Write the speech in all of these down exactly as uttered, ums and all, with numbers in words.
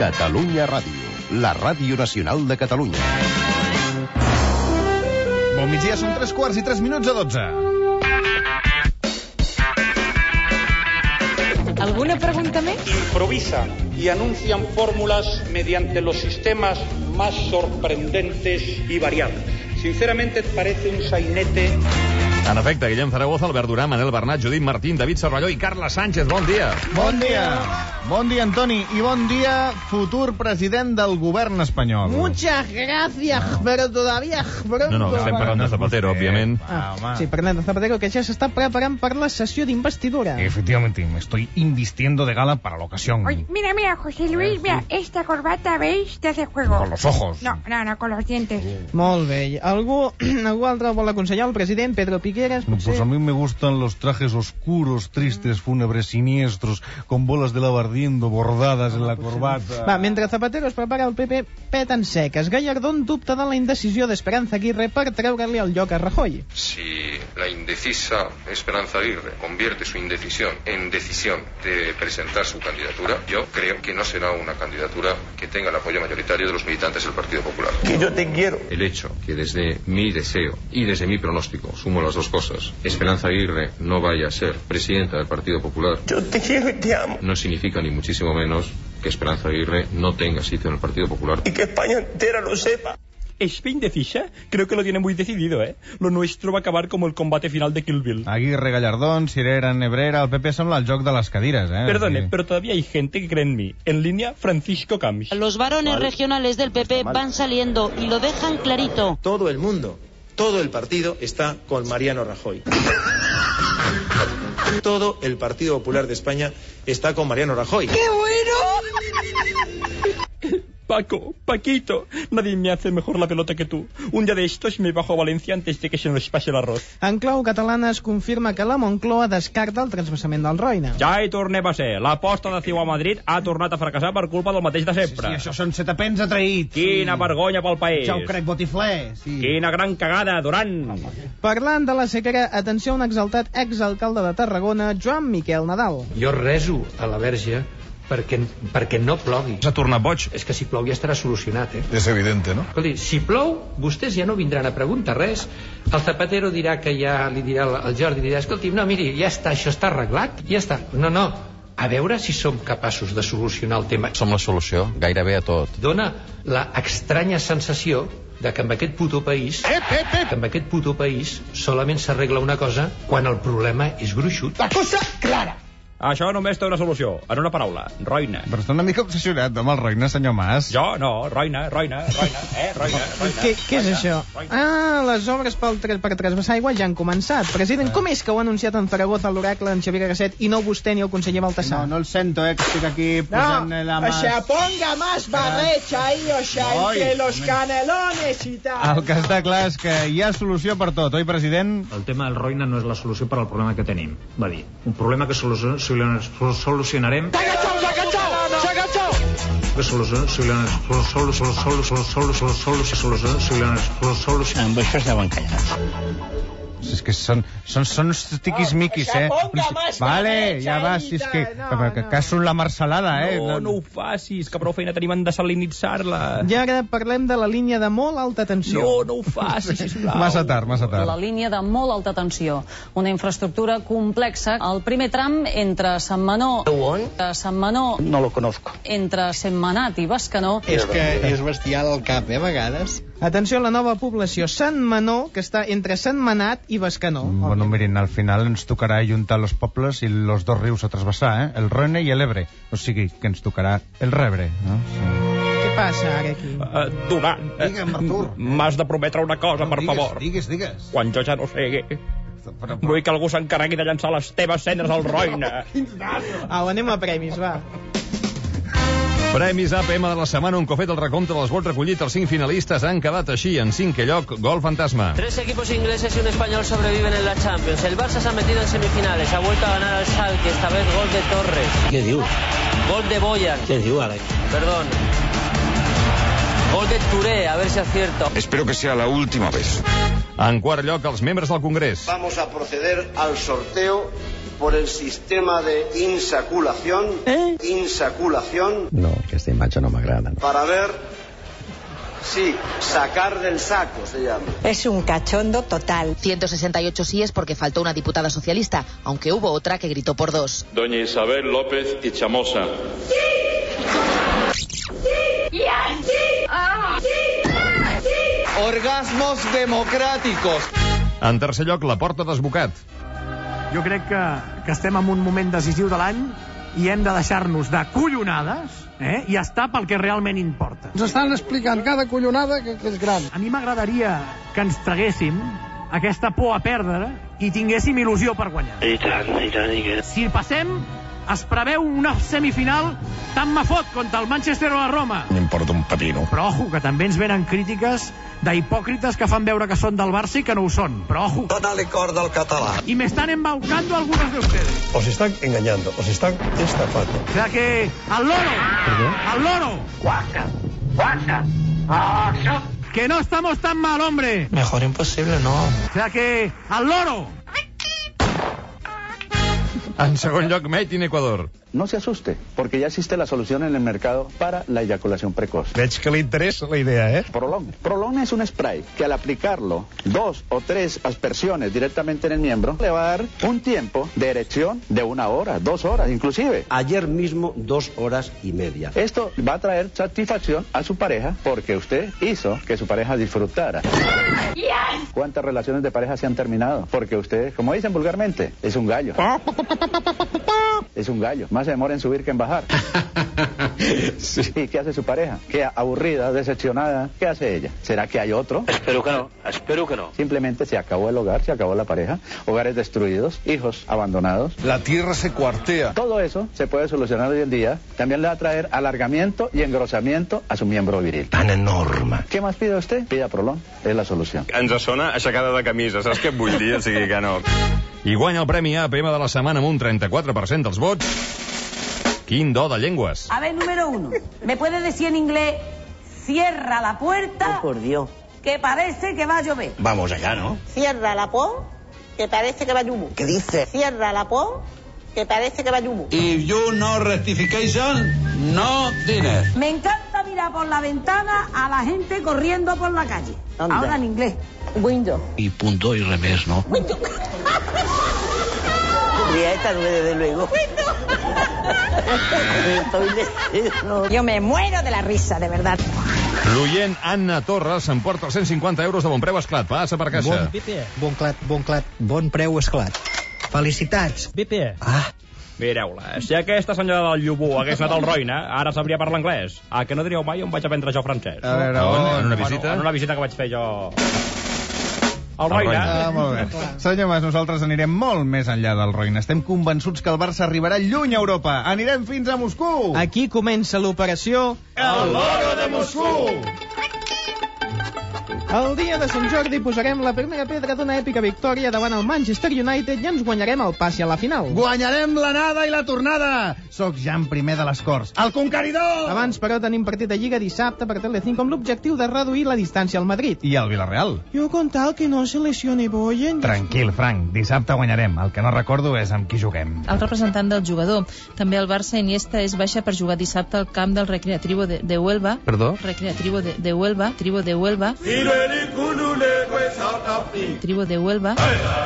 Catalunya Ràdio, la ràdio nacional de Catalunya. Bon migdia, són tres quarts i tres minuts a dotze. ¿Alguna pregunta més? Improvisa y anuncian fórmulas mediante los sistemas más sorprendentes y variados. Sinceramente parece un sainete. En efecte, Guillem Zaragoza, Albert Duran, Manel Bernat, Judit Martín, David Cervelló i Carles Sánchez. Bon dia. Bon dia. Bon dia, Antoni. I bon dia, futur president del govern espanyol. Muchas gracias, pero todavía pronto. No, no, que estem parlant de Zapatero, òbviament. Ah, sí, parlem de Zapatero, que ja s'està preparant per la sessió d'investidura. Efectivamente, me estoy invistiendo de gala para la ocasión. Oye, mira, mira, José Luis, mira, esta corbata, ¿veis? Te hace juego. Con los ojos. No, no, no, con los dientes. Molt bé. Algú, algú altre vol aconsellar al president Pedro Piqueras? No, pues a mí me gustan los trajes oscuros, tristes, fúnebres, siniestros, con bolas de lava ardiendo bordadas en la corbata. Va, mentre Zapatero es prepara, el P P peta en seques. Gallardón dubta de la indecisió d'Esperanza Aguirre per treure-li el lloc a Rajoy. Si la indecisa Esperanza Aguirre convierte su indecisión en decisión de presentar su candidatura, yo creo que no será una candidatura que tenga el apoyo mayoritario de los militantes del Partido Popular. Que yo te quiero. El hecho que desde mi deseo y desde mi pronóstico, sumo las dos cosas, Esperanza Aguirre no vaya a ser presidenta del Partido Popular, yo te quiero y te amo, no significa ni muchísimo menos que Esperanza Aguirre no tenga sitio en el Partido Popular. Y que España entera lo sepa. Espe indecisa, creo que lo tiene muy decidido, ¿eh? Lo nuestro va a acabar como el combate final de Kill Bill. Aguirre, Gallardón, Sirera, Nebrera, el P P sembla el joc de las cadires, ¿eh? Perdone, sí. Pero todavía hay gente que cree en mí. En línea, Francisco Camps. Los varones ¿Vale? regionales del P P van saliendo y lo dejan clarito. Todo el mundo, todo el partido está con Mariano Rajoy. Todo el Partido Popular de España está con Mariano Rajoy. ¡Qué bueno! Paco, Paquito, nadie me hace mejor la pelota que tú. Un día de estos me bajo a Valencia antes de que se nos pase el arroz. En clau catalana es confirma que la Moncloa descarta el transvasament del Roine. Ja hi tornem a ser. L'aposta de Ciu a Madrid ha tornat a fracassar per culpa del mateix de sempre. Sí, sí, això són setapens atraïts. Quina sí. vergonya pel país. Ja ho crec, botifler. Sí. Quina gran cagada, Duran. Parlant de la sequera, atenció a un exaltat exalcalde de Tarragona, Joan Miquel Nadal. Jo reso a la Verge perquè, perquè no plogui. S'ha tornat boig. És que si plou ja estarà solucionat, eh? És evidente, no? Escolti, si plou, vostès ja no vindran a preguntar res. El Zapatero dirà que ja li dirà, el Jordi dirà, escolti, no, miri, ja està, això està arreglat, ja està. No, no, a veure si som capaços de solucionar el tema. Som la solució, gairebé a tot. Dona la estranya sensació de que amb aquest puto país, ep, ep, ep. que amb aquest puto país solament s'arregla una cosa quan el problema és gruixut. La cosa clara. Això només té una solució, en una paraula, roïna. Però està una mica obsessionat amb el roïna, senyor Mas. Jo no, roïna, roïna, roïna, eh, roïna, roïna. Què, què és això? Ah, les obres pel, per trasbassar aigua ja han començat. President, com és que ho ha anunciat en Zaragoza, l'oracle, en Xavier Gasset, i no vostè ni el conseller Baltasar? No, no el sento, eh, que estic aquí posant no, la mà... o sea, ponga más barrecha ahí, o sea, Oi. entre los canelones y tal. El que està clar és que hi ha solució per tot, oi, president? El tema del roïna no és la solució per al problema que tenim, va dir. Un problema que solucionarem... solucionarem... S'ha agachau, s'ha agachau, s'ha agachau! Que solucionarem... solucionarem... Amb això es deuen callar. És que són, són, són uns tiquismiquis, eh? Vale, ja va, si és que... No, que, que, no. que són la marcelada, eh? No, no ho facis, que prou feina tenim en desalinitzar-la. I ara parlem de la línia de molt alta tensió. No, no ho facis, sisplau. Massa tard, massa tard. La línia de molt alta tensió. Una infraestructura complexa. El primer tram entre Sentmenor... On? Sentmenor... No lo conozco. Entre Sentmenat i Bescanó. És que és bestial al cap, eh, a vegades. Atenció a la nova població, Sentmenor, que està entre Sentmenat i Bescanó. Bueno, miren, al final ens tocarà juntar los pobles i los dos rius a trasbassar, eh? El Roine i l'Ebre. O sigui, que ens tocarà el Rebre, no? Sí. Què passa ara aquí? Uh, Duran, uh, Digue'm, Artur. m'has de prometre una cosa, No, per digues, favor. Digues, digues. Quan jo ja no sigui, Però, però... vull que algú s'encarregui de llançar les teves cendres al Roine. Au, anem a premis, va. Premis A P M de la setmana, un cofet del recompte dels vots recollit. Els cinc finalistes han quedat així. En cinquè lloc, Gol Fantasma. Tres equipos ingleses y un español sobreviven en la Champions. El Barça se ha metido en semifinales. Ha vuelto a ganar al Schalke. Esta vez gol de Torres. Què diu? Gol de Boyan. Què diu, ara? Perdón. Gol de Touré, a ver si acierto. Espero que sea la última vez. En quart lloc, els membres del Congrés. Vamos a proceder al sorteo por el sistema de insaculación. ¿Eh? Insaculación. No, aquesta imatge no m'agrada. No. Para ver... Sí, sacar del saco se llama. Es un cachondo total. ciento sesenta y ocho síes porque faltó una diputada socialista, aunque hubo otra que gritó por dos. Doña Isabel López y Chamosa. ¡Sí! ¡Sí! ¡Sí! ¡Ah! ¡Sí! ¡Ah! ¡Sí! Orgasmos democràticos. En tercer lloc, la Porta d'Esbocat. Jo crec que, que estem en un moment decisiu de l'any i hem de deixar-nos de collonades, eh? I estar pel que realment importa. Ens estan explicant cada collonada que, que és gran. A mi m'agradaria que ens traguéssim aquesta por a perdre i tinguéssim il·lusió per guanyar. I tant, i tant, i tant. Si passem, es preveu una semifinal tant me fot contra el Manchester o la Roma. M'importa un pepino. Però ojo, que també ens venen crítiques d'hipòcrites que fan veure que són del Barça i que no ho són. Però ojo. Dónale corda al català. Y me están embaucando algunos de ustedes. Os están engañando, os están estafando. O sea que al loro, ¿Perdón? al loro. Guaca, guaca. Ah, que no estamos tan mal, hombre. Mejor imposible, no. O sea que al loro. En segon lloc, Made in Ecuador. No se asuste, porque ya existe la solución en el mercado para la eyaculación precoz. Veig que le interesa la idea, ¿eh? Prolong. Prolong es un spray que al aplicarlo dos o tres aspersiones directamente en el miembro le va a dar un tiempo de erección de una hora, dos horas, inclusive. Ayer mismo, dos horas y media. Esto va a traer satisfacción a su pareja porque usted hizo que su pareja disfrutara. Yes. ¿Cuántas relaciones de pareja se han terminado? Porque usted, como dicen vulgarmente, es un gallo. Es un gallo. Más se demora en subir que en bajar. Sí. ¿Y qué hace su pareja? Queda aburrida, decepcionada. ¿Qué hace ella? ¿Será que hay otro? Espero que no, espero que no. Simplemente se acabó el hogar, se acabó la pareja, hogares destruidos, hijos abandonados. La tierra se cuartea. Todo eso se puede solucionar hoy en día. También le va a traer alargamiento y engrosamiento a su miembro viril. Tan enorme. ¿Qué más pide usted? Pida Prolong, es la solución. Ens sona aixecada de camisa, saps què et vull dir? O sigui que no. I guanya el Premi A P M de la setmana amb un trenta-quatre per cent dels vots. Quin do de llengües. A ver, número uno. ¿Me puede decir en inglés, cierra la puerta? Oh, por Dios. Que parece que va a llover. Vamos allá, ¿no? Cierra la puerta, que parece que va a llover. ¿Qué dice? Cierra la puerta, que parece que va a llover. If you no rectification, no dinner. Me encanta mirar por la ventana a la gente corriendo por la calle. ¿Dónde? Ahora en inglés. Window. Y punto y remés, ¿no? Window. Esta desde luego. Yo me muero de la risa, de verdad. L'oient Anna Torres s'emporta els cent cinquanta euros de bon preu Esclat. Passa per caixa. Bon, bon clat, bon clat, bon preu Esclat. Felicitats. B P. Ah. Mireu-la, si aquesta senyora del Llubú hagués anat al Roina, ara sabria parlar anglès. A que no diríeu mai on vaig aprendre jo francès? A veure, on? En una visita? En una visita que vaig fer jo... Al Roina. Roina. Ah, molt bé. Senyor Mas, nosaltres anirem molt més enllà del Roina. Estem convençuts que el Barça arribarà lluny a Europa. Anirem fins a Moscou. Aquí comença l'operació... El Loro de Moscou! El dia de Sant Jordi posarem la primera pedra d'una èpica victòria davant el Manchester United i ens guanyarem el passi a la final. Guanyarem l'anada i la tornada! Soc Jan primer de les Corts, el conqueridor! Abans, però, tenim partit de Lliga dissabte per Telecinco amb l'objectiu de reduir la distància al Madrid. I al Villarreal. Jo con tal que no se lesione Boyen... Tranquil, Frank, dissabte guanyarem. El que no recordo és amb qui juguem. El representant del jugador. També el Barça Iniesta és baixa per jugar dissabte al camp del Recreativo de, de Huelva. Perdó? Recreativo de, de Huelva. Tribo de Huelva. Tribu de Huelva.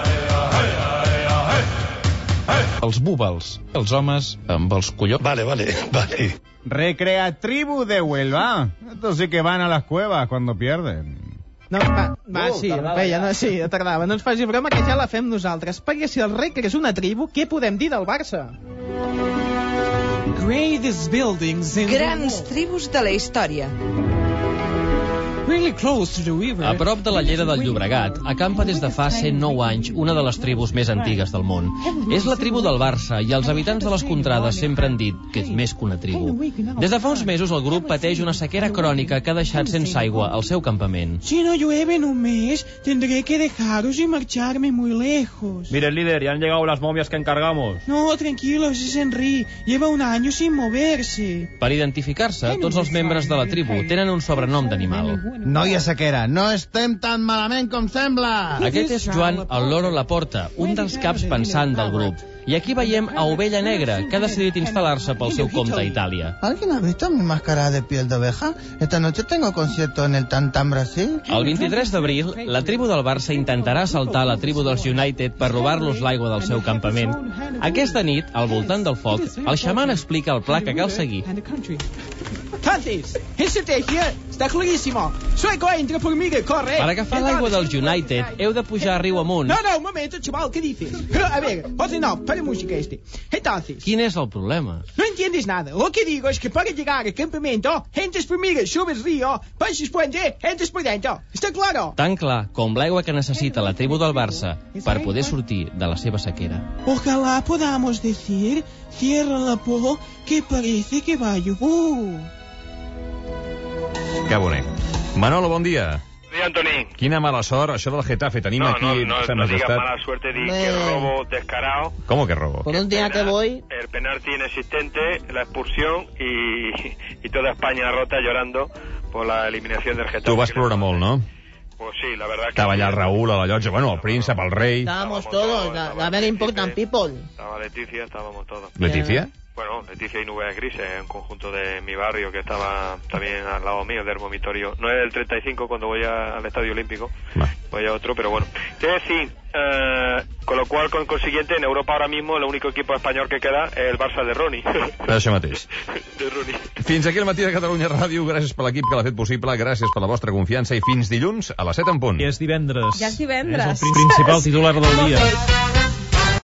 Els búbals, els homes amb els collons. Vale, vale, vale. Recreatribu de Huelva. Estos sí que van a las cuevas cuando pierden. No, va, va oh, sí, veia, no, sí, tardava. No ens faci broma que ja la fem nosaltres. Perquè si el Recre és una tribu, què podem dir del Barça? Grans tribus de la història. A prop de la llera del Llobregat, acampa des de fa cent nou anys una de les tribus més antigues del món. És la tribu del Barça i els habitants de les contrades sempre han dit que és més que una tribu. Des de fa uns mesos el grup pateix una sequera crònica que ha deixat sense aigua al seu campament. Si no llueve en un mes, tendré que dejaros y marcharme muy lejos. Mire, líder, ya han llegado las momias que encargamos. No, tranquilos, es Henry. Lleva un año sin moverse. Per identificar-se, tots els membres de la tribu tenen un sobrenom d'animal. Noia sequera, no estem tan malament com sembla! Aquest és Joan el Loro Laporta, un dels caps pensant del grup. I aquí veiem a Ovella Negra, que ha decidit instal·lar-se pel seu compte a Itàlia. ¿Alguien ha visto mi máscara de piel de oveja? Esta noche tengo concierto en el Tantam Brasil. El vint-i-tres d'abril, la tribu del Barça intentarà assaltar la tribu dels United per robar-los l'aigua del seu campament. Aquesta nit, al voltant del foc, el xaman explica el pla que cal seguir. Tantis, estrategia está clarísimo. Sueco entra por mí, corre. Per agafar l'aigua dels United, heu de pujar riu amunt. No, no, un momento, chaval, ¿qué dices? A ver, orden no, para música este. Entonces... Quin és el problema? No entiendes nada. Lo que digo es que para llegar al campamento, entres por mí, subes río, pasas puente, entres por dentro. ¿Está claro? Tan clar com l'aigua que necessita la tribu del Barça per poder sortir de la seva sequera. Ojalá podamos decir, cierra la po, que parece que va a llover. Que bonic. Manolo, bon dia. Sí, Antoni. Quina mala sort, això del Getafe. Tenim no, aquí... No, no, no, no digas estat... mala suerte, di que robo descarado. ¿Cómo que robo? Por un día que voy... El penalti inexistente, la expulsión y, y toda España rota llorando por la eliminación del Getafe. Tu vas plorar molt, no? Pues sí, la verdad que... Estava allà el Raúl, a la llotja, bueno, el príncep, el rei... Estábamos todos, la, la very important people. Estaba Leticia, estábamos todos. ¿Leticia? Bueno, Leticia y Nubes Grises, un conjunto de mi barrio que estaba también al lado mío del vomitorio. No es el treinta y cinco cuando voy a, al Estadio Olímpico, Va. voy a otro, pero bueno. Es decir, eh, con lo cual, con consiguiente, en Europa ahora mismo el único equipo español que queda es el Barça de Ronnie. Això mateix. De Ronnie. Fins aquí el matí de Catalunya Ràdio. Gràcies per l'equip que l'ha fet possible, gràcies per la vostra confiança i fins dilluns a les set en punt. I és divendres. Ja és divendres. És el principal titular del dia.